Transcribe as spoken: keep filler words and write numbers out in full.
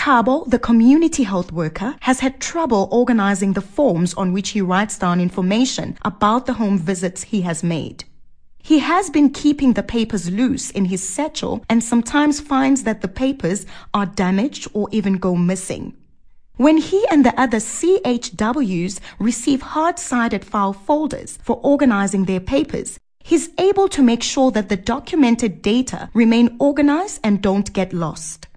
Thabo, the community health worker, has had trouble organizing the forms on which he writes down information about the home visits he has made. He has been keeping the papers loose in his satchel and sometimes finds that the papers are damaged or even go missing. When he and the other C H Ws receive hard-sided file folders for organizing their papers, he's able to make sure that the documented data remain organized and don't get lost.